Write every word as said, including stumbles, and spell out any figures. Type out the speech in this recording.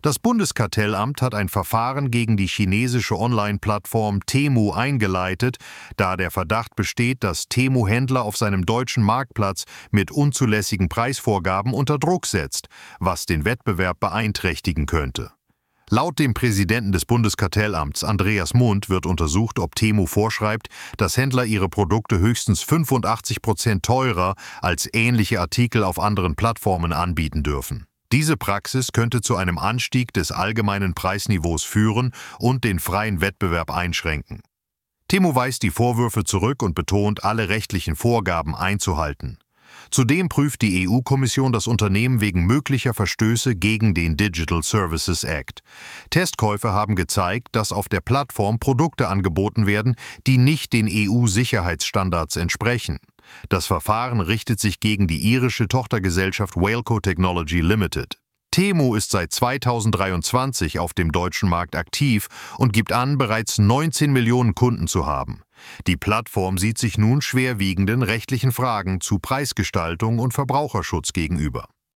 Das Bundeskartellamt hat ein Verfahren gegen die chinesische Online-Plattform Temu eingeleitet, da der Verdacht besteht, dass Temu-Händler auf seinem deutschen Marktplatz mit unzulässigen Preisvorgaben unter Druck setzt, was den Wettbewerb beeinträchtigen könnte. Laut dem Präsidenten des Bundeskartellamts, Andreas Mund, wird untersucht, ob Temu vorschreibt, dass Händler ihre Produkte höchstens fünfundachtzig Prozent teurer als ähnliche Artikel auf anderen Plattformen anbieten dürfen. Diese Praxis könnte zu einem Anstieg des allgemeinen Preisniveaus führen und den freien Wettbewerb einschränken. Temu weist die Vorwürfe zurück und betont, alle rechtlichen Vorgaben einzuhalten. Zudem prüft die E U-Kommission das Unternehmen wegen möglicher Verstöße gegen den Digital Services Act. Testkäufe haben gezeigt, dass auf der Plattform Produkte angeboten werden, die nicht den E U-Sicherheitsstandards entsprechen. Das Verfahren richtet sich gegen die irische Tochtergesellschaft Waleco Technology Limited. Temu ist seit zweitausenddreiundzwanzig auf dem deutschen Markt aktiv und gibt an, bereits neunzehn Millionen Kunden zu haben. Die Plattform sieht sich nun schwerwiegenden rechtlichen Fragen zu Preisgestaltung und Verbraucherschutz gegenüber.